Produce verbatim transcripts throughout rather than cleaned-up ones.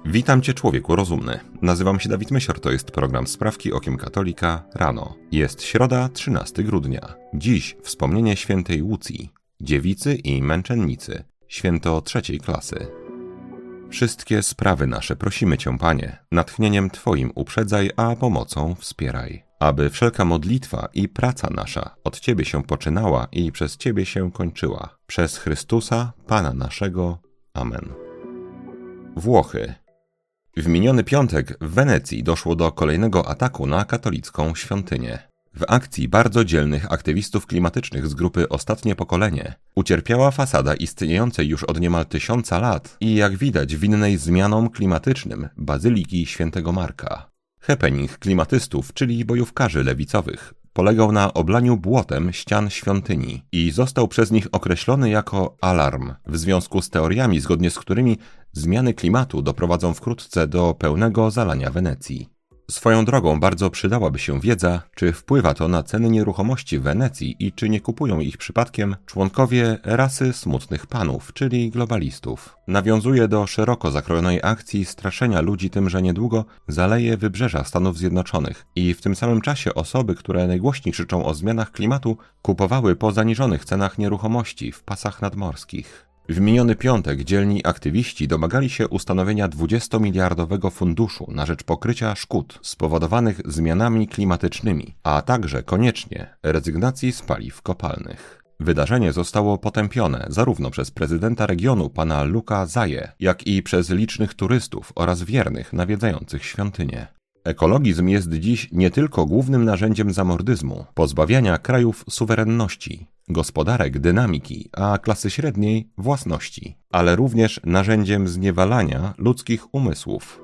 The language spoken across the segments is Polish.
Witam Cię, człowieku rozumny. Nazywam się Dawid Mysior, to jest program Sprawki Okiem Katolika rano. Jest środa, trzynastego grudnia. Dziś wspomnienie świętej Łucji, dziewicy i męczennicy, święto trzeciej klasy. Wszystkie sprawy nasze prosimy Cię, Panie, natchnieniem Twoim uprzedzaj, a pomocą wspieraj. Aby wszelka modlitwa i praca nasza od Ciebie się poczynała i przez Ciebie się kończyła. Przez Chrystusa, Pana naszego. Amen. Włochy. W miniony piątek w Wenecji doszło do kolejnego ataku na katolicką świątynię. W akcji bardzo dzielnych aktywistów klimatycznych z grupy Ostatnie Pokolenie ucierpiała fasada istniejącej już od niemal tysiąca lat i jak widać winnej zmianom klimatycznym Bazyliki Świętego Marka. Happening klimatystów, czyli bojówkarzy lewicowych, polegał na oblaniu błotem ścian świątyni i został przez nich określony jako alarm, w związku z teoriami, zgodnie z którymi zmiany klimatu doprowadzą wkrótce do pełnego zalania Wenecji. Swoją drogą bardzo przydałaby się wiedza, czy wpływa to na ceny nieruchomości w Wenecji i czy nie kupują ich przypadkiem członkowie rasy smutnych panów, czyli globalistów. Nawiązuje do szeroko zakrojonej akcji straszenia ludzi tym, że niedługo zaleje wybrzeża Stanów Zjednoczonych i w tym samym czasie osoby, które najgłośniej krzyczą o zmianach klimatu, kupowały po zaniżonych cenach nieruchomości w pasach nadmorskich. W miniony piątek dzielni aktywiści domagali się ustanowienia dwudziestomiliardowego funduszu na rzecz pokrycia szkód spowodowanych zmianami klimatycznymi, a także koniecznie rezygnacji z paliw kopalnych. Wydarzenie zostało potępione zarówno przez prezydenta regionu pana Luca Zaję, jak i przez licznych turystów oraz wiernych nawiedzających świątynię. Ekologizm jest dziś nie tylko głównym narzędziem zamordyzmu, pozbawiania krajów suwerenności, gospodarek dynamiki, a klasy średniej własności, ale również narzędziem zniewalania ludzkich umysłów.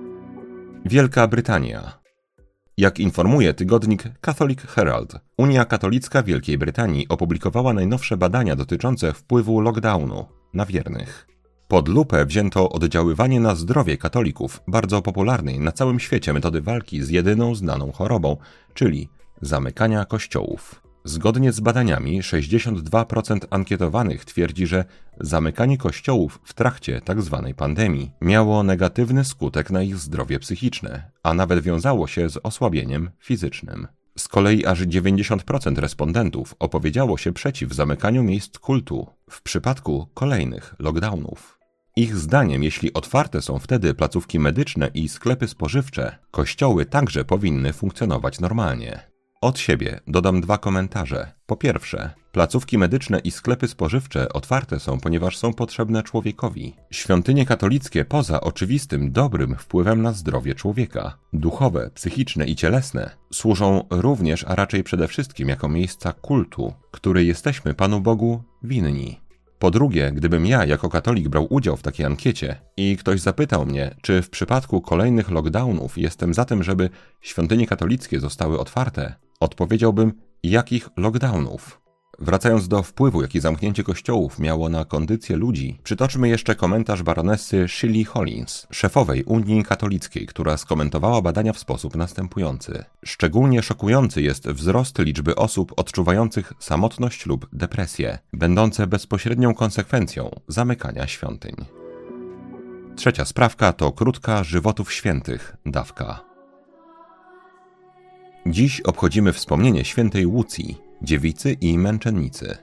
Wielka Brytania. Jak informuje tygodnik Catholic Herald, Unia Katolicka Wielkiej Brytanii opublikowała najnowsze badania dotyczące wpływu lockdownu na wiernych. Pod lupę wzięto oddziaływanie na zdrowie katolików, bardzo popularnej na całym świecie metody walki z jedyną znaną chorobą, czyli zamykania kościołów. Zgodnie z badaniami sześćdziesiąt dwa procent ankietowanych twierdzi, że zamykanie kościołów w trakcie tzw. pandemii miało negatywny skutek na ich zdrowie psychiczne, a nawet wiązało się z osłabieniem fizycznym. Z kolei aż dziewięćdziesiąt procent respondentów opowiedziało się przeciw zamykaniu miejsc kultu w przypadku kolejnych lockdownów. Ich zdaniem, jeśli otwarte są wtedy placówki medyczne i sklepy spożywcze, kościoły także powinny funkcjonować normalnie. Od siebie dodam dwa komentarze. Po pierwsze, placówki medyczne i sklepy spożywcze otwarte są, ponieważ są potrzebne człowiekowi. Świątynie katolickie, poza oczywistym dobrym wpływem na zdrowie człowieka, duchowe, psychiczne i cielesne, służą również, a raczej przede wszystkim jako miejsca kultu, który jesteśmy Panu Bogu winni. Po drugie, gdybym ja jako katolik brał udział w takiej ankiecie i ktoś zapytał mnie, czy w przypadku kolejnych lockdownów jestem za tym, żeby świątynie katolickie zostały otwarte, odpowiedziałbym, jakich lockdownów? Wracając do wpływu, jaki zamknięcie kościołów miało na kondycję ludzi, przytoczmy jeszcze komentarz baronesy Shelley Hollins, szefowej Unii Katolickiej, która skomentowała badania w sposób następujący. Szczególnie szokujący jest wzrost liczby osób odczuwających samotność lub depresję, będące bezpośrednią konsekwencją zamykania świątyń. Trzecia sprawka to krótka żywotów świętych, dawka. Dziś obchodzimy wspomnienie świętej Łucji, dziewicy i męczennicy.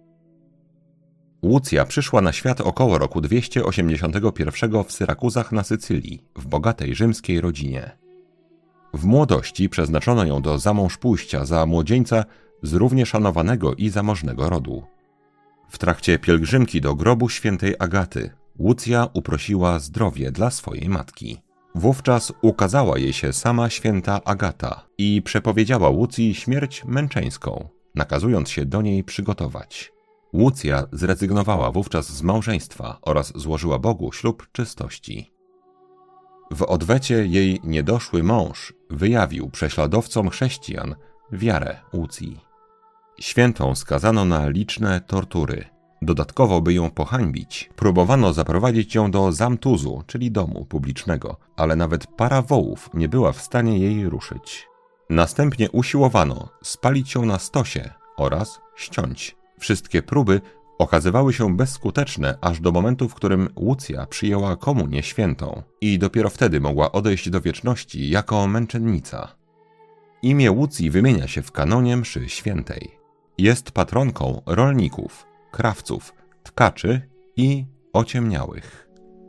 Łucja przyszła na świat około roku dwieście osiemdziesiątego pierwszego w Syrakuzach na Sycylii, w bogatej rzymskiej rodzinie. W młodości przeznaczono ją do zamążpójścia za młodzieńca z równie szanowanego i zamożnego rodu. W trakcie pielgrzymki do grobu świętej Agaty Łucja uprosiła zdrowie dla swojej matki. Wówczas ukazała jej się sama święta Agata i przepowiedziała Łucji śmierć męczeńską, nakazując się do niej przygotować. Łucja zrezygnowała wówczas z małżeństwa oraz złożyła Bogu ślub czystości. W odwecie jej niedoszły mąż wyjawił prześladowcom chrześcijan wiarę Łucji. Świętą skazano na liczne tortury. Dodatkowo, by ją pohańbić, próbowano zaprowadzić ją do zamtuzu, czyli domu publicznego, ale nawet para wołów nie była w stanie jej ruszyć. Następnie usiłowano spalić ją na stosie oraz ściąć. Wszystkie próby okazywały się bezskuteczne aż do momentu, w którym Łucja przyjęła komunię świętą i dopiero wtedy mogła odejść do wieczności jako męczennica. Imię Łucji wymienia się w kanonie mszy świętej. Jest patronką rolników, krawców, tkaczy i ociemniałych.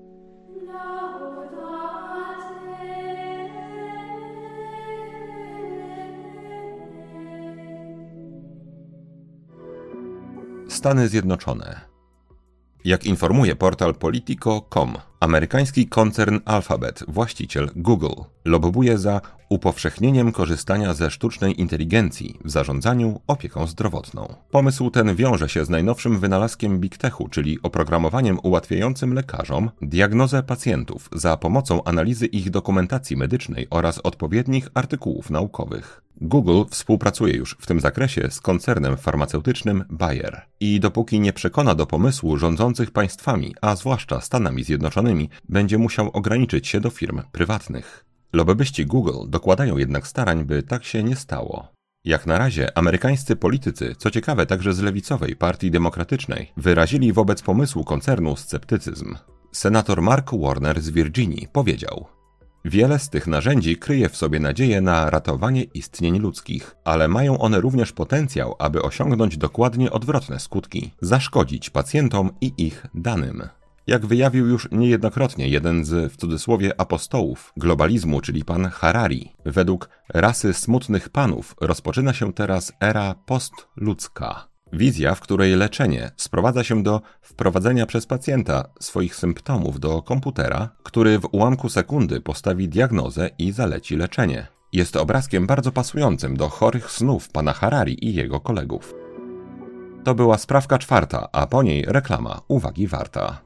Stany Zjednoczone. Jak informuje portal Politico kropka com, amerykański koncern Alphabet, właściciel Google, lobbuje za upowszechnieniem korzystania ze sztucznej inteligencji w zarządzaniu opieką zdrowotną. Pomysł ten wiąże się z najnowszym wynalazkiem Big Techu, czyli oprogramowaniem ułatwiającym lekarzom diagnozę pacjentów za pomocą analizy ich dokumentacji medycznej oraz odpowiednich artykułów naukowych. Google współpracuje już w tym zakresie z koncernem farmaceutycznym Bayer i dopóki nie przekona do pomysłu rządzących państwami, a zwłaszcza Stanami Zjednoczonymi, będzie musiał ograniczyć się do firm prywatnych. Lobbyści Google dokładają jednak starań, by tak się nie stało. Jak na razie amerykańscy politycy, co ciekawe także z lewicowej Partii Demokratycznej, wyrazili wobec pomysłu koncernu sceptycyzm. Senator Mark Warner z Virginii powiedział: wiele z tych narzędzi kryje w sobie nadzieję na ratowanie istnień ludzkich, ale mają one również potencjał, aby osiągnąć dokładnie odwrotne skutki, zaszkodzić pacjentom i ich danym. Jak wyjawił już niejednokrotnie jeden z, w cudzysłowie, apostołów globalizmu, czyli pan Harari, według rasy smutnych panów rozpoczyna się teraz era postludzka. Wizja, w której leczenie sprowadza się do wprowadzenia przez pacjenta swoich symptomów do komputera, który w ułamku sekundy postawi diagnozę i zaleci leczenie. Jest obrazkiem bardzo pasującym do chorych snów pana Harari i jego kolegów. To była sprawka czwarta, a po niej reklama uwagi warta.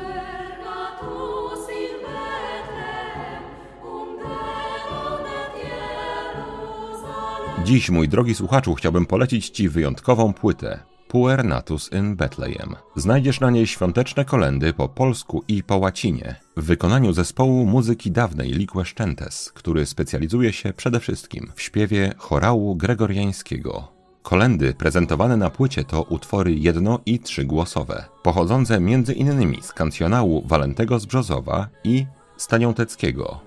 Dziś, mój drogi słuchaczu, chciałbym polecić Ci wyjątkową płytę Puer Natus in Bethlehem. Znajdziesz na niej świąteczne kolędy po polsku i po łacinie w wykonaniu zespołu muzyki dawnej Lique Szczętes, który specjalizuje się przede wszystkim w śpiewie chorału gregoriańskiego. Kolędy prezentowane na płycie to utwory jedno- i trzygłosowe, pochodzące między innymi z kancjonału Walentego z Brzozowa i Staniąteckiego.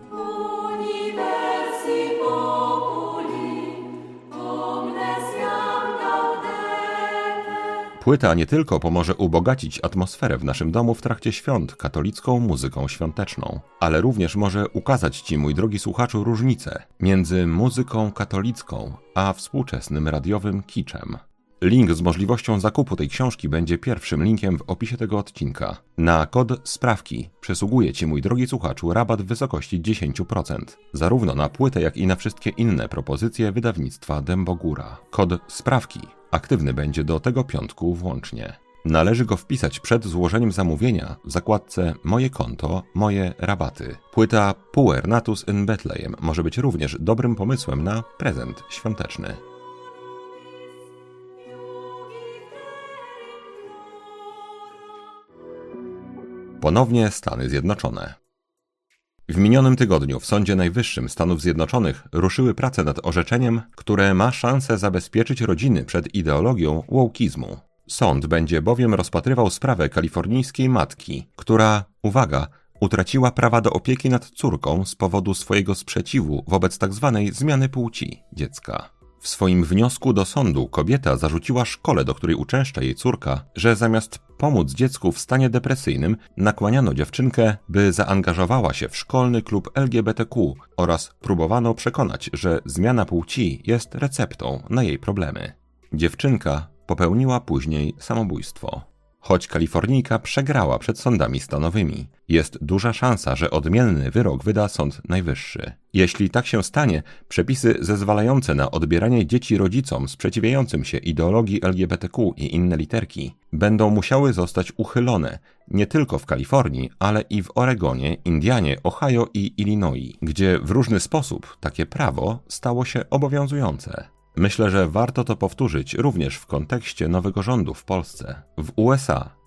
Płyta nie tylko pomoże ubogacić atmosferę w naszym domu w trakcie świąt katolicką muzyką świąteczną, ale również może ukazać Ci, mój drogi słuchaczu, różnicę między muzyką katolicką a współczesnym radiowym kiczem. Link z możliwością zakupu tej książki będzie pierwszym linkiem w opisie tego odcinka. Na kod sprawki przysługuje Ci, mój drogi słuchaczu, rabat w wysokości dziesięć procent, zarówno na płytę, jak i na wszystkie inne propozycje wydawnictwa Dębogóra. Kod sprawki aktywny będzie do tego piątku włącznie. Należy go wpisać przed złożeniem zamówienia w zakładce Moje konto, moje rabaty. Płyta Puer Natus in Bethlehem może być również dobrym pomysłem na prezent świąteczny. Ponownie Stany Zjednoczone. W minionym tygodniu w Sądzie Najwyższym Stanów Zjednoczonych ruszyły prace nad orzeczeniem, które ma szansę zabezpieczyć rodziny przed ideologią wołkizmu. Sąd będzie bowiem rozpatrywał sprawę kalifornijskiej matki, która, uwaga, utraciła prawa do opieki nad córką z powodu swojego sprzeciwu wobec tzw. zmiany płci dziecka. W swoim wniosku do sądu kobieta zarzuciła szkole, do której uczęszcza jej córka, że zamiast pomóc dziecku w stanie depresyjnym, nakłaniano dziewczynkę, by zaangażowała się w szkolny klub L G B T Q oraz próbowano przekonać, że zmiana płci jest receptą na jej problemy. Dziewczynka popełniła później samobójstwo. Choć Kalifornijka przegrała przed sądami stanowymi, jest duża szansa, że odmienny wyrok wyda Sąd Najwyższy. Jeśli tak się stanie, przepisy zezwalające na odbieranie dzieci rodzicom sprzeciwiającym się ideologii L G B T Q i inne literki będą musiały zostać uchylone nie tylko w Kalifornii, ale i w Oregonie, Indianie, Ohio i Illinois, gdzie w różny sposób takie prawo stało się obowiązujące. Myślę, że warto to powtórzyć również w kontekście nowego rządu w Polsce. W U S A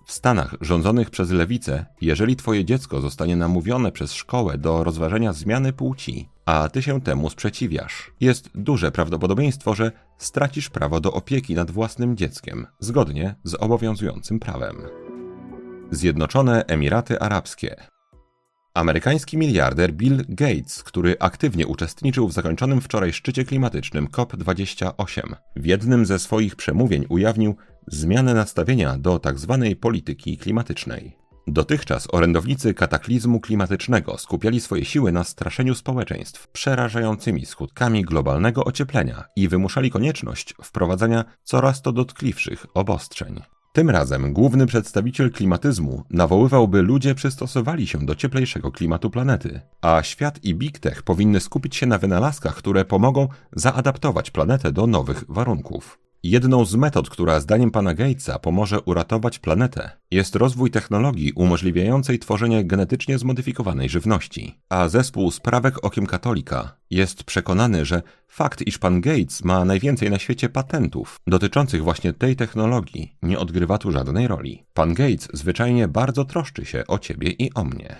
W Stanach rządzonych przez lewicę, jeżeli twoje dziecko zostanie namówione przez szkołę do rozważenia zmiany płci, a ty się temu sprzeciwiasz, jest duże prawdopodobieństwo, że stracisz prawo do opieki nad własnym dzieckiem, zgodnie z obowiązującym prawem. Zjednoczone Emiraty Arabskie. Amerykański miliarder Bill Gates, który aktywnie uczestniczył w zakończonym wczoraj szczycie klimatycznym COP dwadzieścia osiem, w jednym ze swoich przemówień ujawnił zmianę nastawienia do tzw. polityki klimatycznej. Dotychczas orędownicy kataklizmu klimatycznego skupiali swoje siły na straszeniu społeczeństw przerażającymi skutkami globalnego ocieplenia i wymuszali konieczność wprowadzania coraz to dotkliwszych obostrzeń. Tym razem główny przedstawiciel klimatyzmu nawoływał, by ludzie przystosowali się do cieplejszego klimatu planety, a świat i Big Tech powinny skupić się na wynalazkach, które pomogą zaadaptować planetę do nowych warunków. Jedną z metod, która zdaniem pana Gatesa pomoże uratować planetę, jest rozwój technologii umożliwiającej tworzenie genetycznie zmodyfikowanej żywności. A zespół Sprawek Okiem Katolika jest przekonany, że fakt, iż pan Gates ma najwięcej na świecie patentów dotyczących właśnie tej technologii, nie odgrywa tu żadnej roli. Pan Gates zwyczajnie bardzo troszczy się o ciebie i o mnie.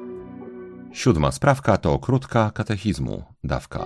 Siódma sprawka to krótka katechizmu, dawka.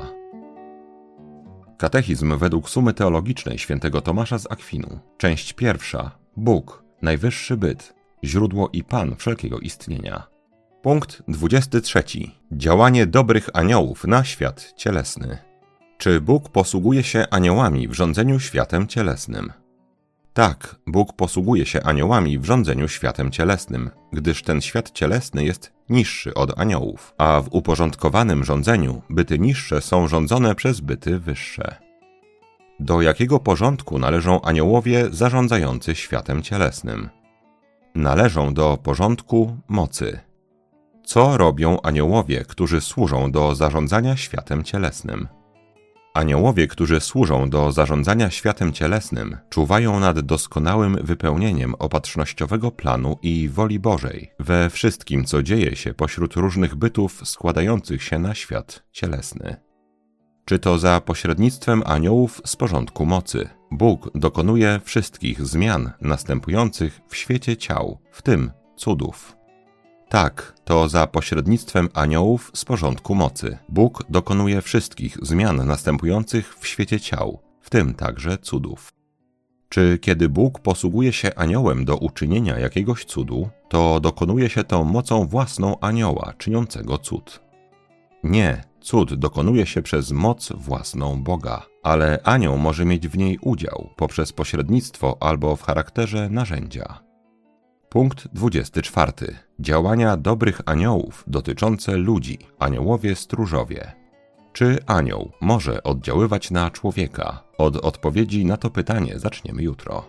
Katechizm według Sumy Teologicznej świętego Tomasza z Akwinu. Część pierwsza. Bóg, najwyższy byt, źródło i Pan wszelkiego istnienia. Punkt dwudziesty trzeci. Działanie dobrych aniołów na świat cielesny. Czy Bóg posługuje się aniołami w rządzeniu światem cielesnym? Tak, Bóg posługuje się aniołami w rządzeniu światem cielesnym, gdyż ten świat cielesny jest niższy od aniołów, a w uporządkowanym rządzeniu byty niższe są rządzone przez byty wyższe. Do jakiego porządku należą aniołowie zarządzający światem cielesnym? Należą do porządku mocy. Co robią aniołowie, którzy służą do zarządzania światem cielesnym? Aniołowie, którzy służą do zarządzania światem cielesnym, czuwają nad doskonałym wypełnieniem opatrznościowego planu i woli Bożej we wszystkim, co dzieje się pośród różnych bytów składających się na świat cielesny. Czy to za pośrednictwem aniołów z porządku mocy Bóg dokonuje wszystkich zmian następujących w świecie ciał, w tym cudów? Tak, to za pośrednictwem aniołów z porządku mocy Bóg dokonuje wszystkich zmian następujących w świecie ciał, w tym także cudów. Czy kiedy Bóg posługuje się aniołem do uczynienia jakiegoś cudu, to dokonuje się to mocą własną anioła czyniącego cud? Nie, cud dokonuje się przez moc własną Boga, ale anioł może mieć w niej udział poprzez pośrednictwo albo w charakterze narzędzia. Punkt dwudziesty czwarty. Działania dobrych aniołów dotyczące ludzi, aniołowie stróżowie. Czy anioł może oddziaływać na człowieka? Od odpowiedzi na to pytanie zaczniemy jutro.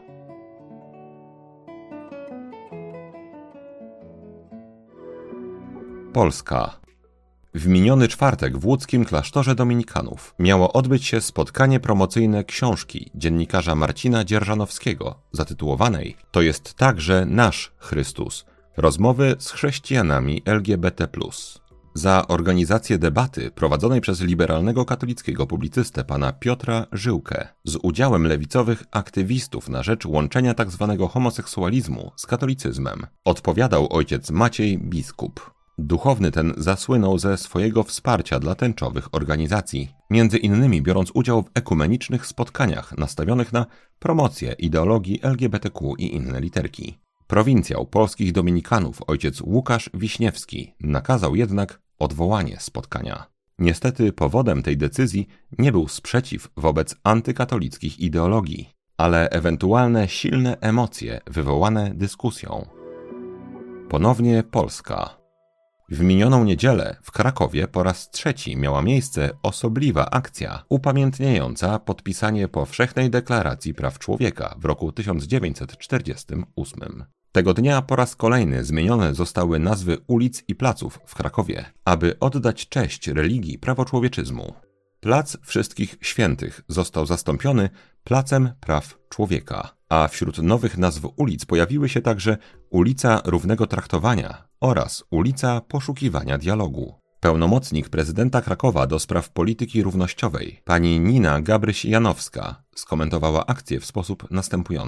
Polska. W miniony czwartek w łódzkim klasztorze dominikanów miało odbyć się spotkanie promocyjne książki dziennikarza Marcina Dzierżanowskiego zatytułowanej „To jest także nasz Chrystus. Rozmowy z chrześcijanami L G B T plus”. Za organizację debaty prowadzonej przez liberalnego katolickiego publicystę pana Piotra Żyłkę z udziałem lewicowych aktywistów na rzecz łączenia tzw. homoseksualizmu z katolicyzmem odpowiadał ojciec Maciej Biskup. Duchowny ten zasłynął ze swojego wsparcia dla tęczowych organizacji, między innymi biorąc udział w ekumenicznych spotkaniach nastawionych na promocję ideologii L G B T Q i inne literki. Prowincjał polskich dominikanów ojciec Łukasz Wiśniewski nakazał jednak odwołanie spotkania. Niestety powodem tej decyzji nie był sprzeciw wobec antykatolickich ideologii, ale ewentualne silne emocje wywołane dyskusją. Ponownie Polska. W minioną niedzielę w Krakowie po raz trzeci miała miejsce osobliwa akcja upamiętniająca podpisanie Powszechnej Deklaracji Praw Człowieka w roku tysiąc dziewięćset czterdziestym ósmym. Tego dnia po raz kolejny zmienione zostały nazwy ulic i placów w Krakowie, aby oddać cześć religii prawoczłowieczyzmu. Plac Wszystkich Świętych został zastąpiony Placem Praw Człowieka, a wśród nowych nazw ulic pojawiły się także Ulica Równego Traktowania oraz Ulica Poszukiwania Dialogu. Pełnomocnik prezydenta Krakowa do spraw polityki równościowej, pani Nina Gabryś-Janowska, skomentowała akcję w sposób następujący.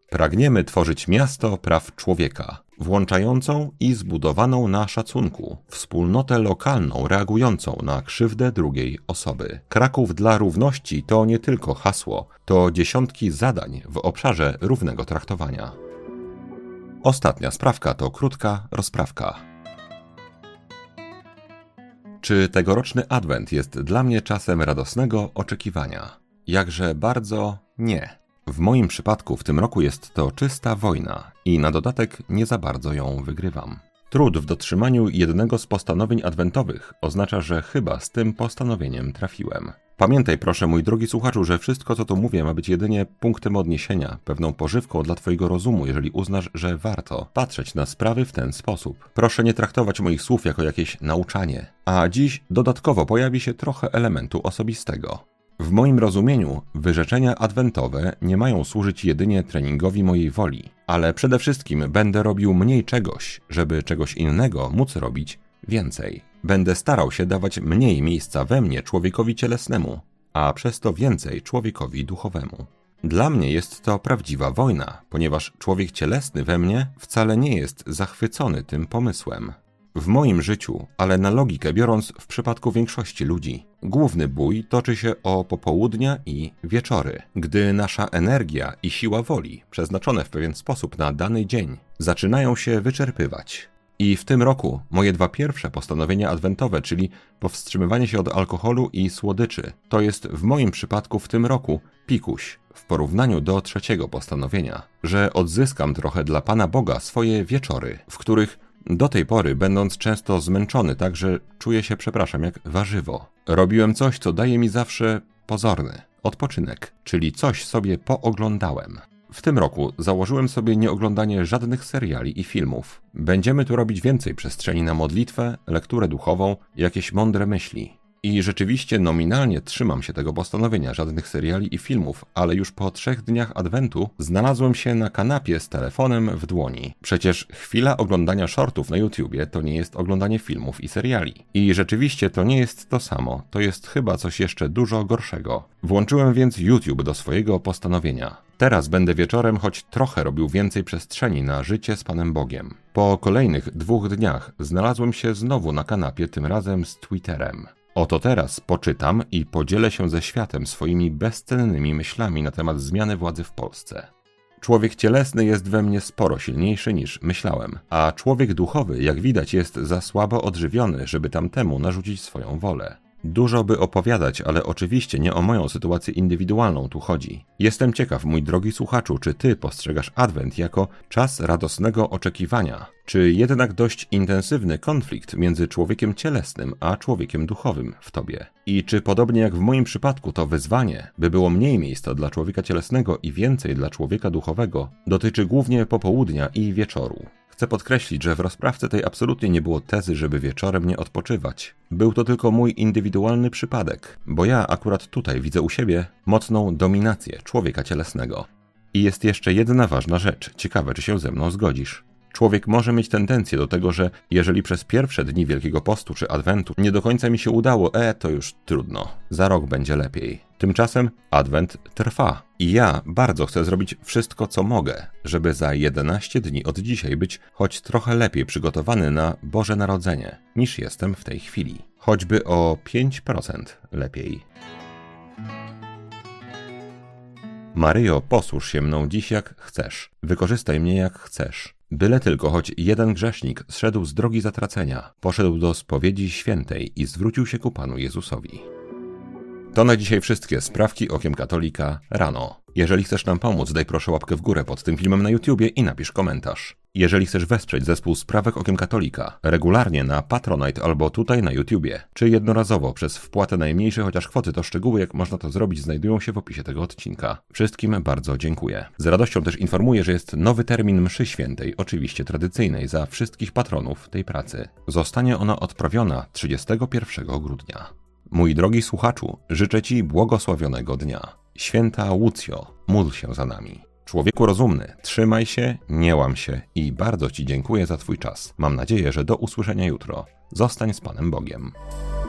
Pragniemy tworzyć miasto praw człowieka, włączającą i zbudowaną na szacunku, wspólnotę lokalną reagującą na krzywdę drugiej osoby. Kraków dla równości to nie tylko hasło, to dziesiątki zadań w obszarze równego traktowania. Ostatnia sprawka to krótka rozprawka. Czy tegoroczny adwent jest dla mnie czasem radosnego oczekiwania? Jakże bardzo nie. W moim przypadku w tym roku jest to czysta wojna i na dodatek nie za bardzo ją wygrywam. Trud w dotrzymaniu jednego z postanowień adwentowych oznacza, że chyba z tym postanowieniem trafiłem. Pamiętaj proszę, mój drogi słuchaczu, że wszystko co tu mówię ma być jedynie punktem odniesienia, pewną pożywką dla twojego rozumu, jeżeli uznasz, że warto patrzeć na sprawy w ten sposób. Proszę nie traktować moich słów jako jakieś nauczanie. A dziś dodatkowo pojawi się trochę elementu osobistego. W moim rozumieniu wyrzeczenia adwentowe nie mają służyć jedynie treningowi mojej woli, ale przede wszystkim będę robił mniej czegoś, żeby czegoś innego móc robić więcej. Będę starał się dawać mniej miejsca we mnie człowiekowi cielesnemu, a przez to więcej człowiekowi duchowemu. Dla mnie jest to prawdziwa wojna, ponieważ człowiek cielesny we mnie wcale nie jest zachwycony tym pomysłem. W moim życiu, ale na logikę biorąc w przypadku większości ludzi, główny bój toczy się o popołudnia i wieczory, gdy nasza energia i siła woli, przeznaczone w pewien sposób na dany dzień, zaczynają się wyczerpywać. I w tym roku moje dwa pierwsze postanowienia adwentowe, czyli powstrzymywanie się od alkoholu i słodyczy, to jest w moim przypadku w tym roku pikuś w porównaniu do trzeciego postanowienia, że odzyskam trochę dla Pana Boga swoje wieczory, w których do tej pory, będąc często zmęczony, tak że czuję się, przepraszam, jak warzywo, robiłem coś, co daje mi zawsze pozorny odpoczynek, czyli coś sobie pooglądałem. W tym roku założyłem sobie nieoglądanie żadnych seriali i filmów. Będziemy tu robić więcej przestrzeni na modlitwę, lekturę duchową, jakieś mądre myśli. I rzeczywiście nominalnie trzymam się tego postanowienia, żadnych seriali i filmów, ale już po trzech dniach adwentu znalazłem się na kanapie z telefonem w dłoni. Przecież chwila oglądania shortów na YouTubie to nie jest oglądanie filmów i seriali. I rzeczywiście to nie jest to samo, to jest chyba coś jeszcze dużo gorszego. Włączyłem więc YouTube do swojego postanowienia. Teraz będę wieczorem choć trochę robił więcej przestrzeni na życie z Panem Bogiem. Po kolejnych dwóch dniach znalazłem się znowu na kanapie, tym razem z Twitterem. Oto teraz poczytam i podzielę się ze światem swoimi bezcennymi myślami na temat zmiany władzy w Polsce. Człowiek cielesny jest we mnie sporo silniejszy niż myślałem, a człowiek duchowy, jak widać, jest za słabo odżywiony, żeby tamtemu narzucić swoją wolę. Dużo by opowiadać, ale oczywiście nie o moją sytuację indywidualną tu chodzi. Jestem ciekaw, mój drogi słuchaczu, czy ty postrzegasz Adwent jako czas radosnego oczekiwania, czy jednak dość intensywny konflikt między człowiekiem cielesnym a człowiekiem duchowym w tobie? I czy podobnie jak w moim przypadku to wyzwanie, by było mniej miejsca dla człowieka cielesnego i więcej dla człowieka duchowego, dotyczy głównie popołudnia i wieczoru? Chcę podkreślić, że w rozprawce tej absolutnie nie było tezy, żeby wieczorem nie odpoczywać. Był to tylko mój indywidualny przypadek, bo ja akurat tutaj widzę u siebie mocną dominację człowieka cielesnego. I jest jeszcze jedna ważna rzecz, ciekawe czy się ze mną zgodzisz. Człowiek może mieć tendencję do tego, że jeżeli przez pierwsze dni Wielkiego Postu czy Adwentu nie do końca mi się udało, e, to już trudno, za rok będzie lepiej. Tymczasem Adwent trwa i ja bardzo chcę zrobić wszystko, co mogę, żeby za jedenaście dni od dzisiaj być choć trochę lepiej przygotowany na Boże Narodzenie, niż jestem w tej chwili. Choćby o pięć procent lepiej. Maryjo, posłuż się mną dziś jak chcesz, wykorzystaj mnie jak chcesz. Byle tylko choć jeden grzesznik zszedł z drogi zatracenia, poszedł do spowiedzi świętej i zwrócił się ku Panu Jezusowi. To na dzisiaj wszystkie sprawki okiem katolika rano. Jeżeli chcesz nam pomóc, daj proszę łapkę w górę pod tym filmem na YouTubie i napisz komentarz. Jeżeli chcesz wesprzeć zespół Sprawek Okiem Katolika regularnie na Patronite albo tutaj na YouTubie, czy jednorazowo przez wpłatę najmniejszej chociaż kwoty, to szczegóły jak można to zrobić znajdują się w opisie tego odcinka. Wszystkim bardzo dziękuję. Z radością też informuję, że jest nowy termin mszy świętej, oczywiście tradycyjnej za wszystkich patronów tej pracy. Zostanie ona odprawiona trzydziestego pierwszego grudnia. Mój drogi słuchaczu, życzę Ci błogosławionego dnia. Święta Łucjo, módl się za nami. Człowieku rozumny, trzymaj się, nie łam się i bardzo Ci dziękuję za Twój czas. Mam nadzieję, że do usłyszenia jutro. Zostań z Panem Bogiem.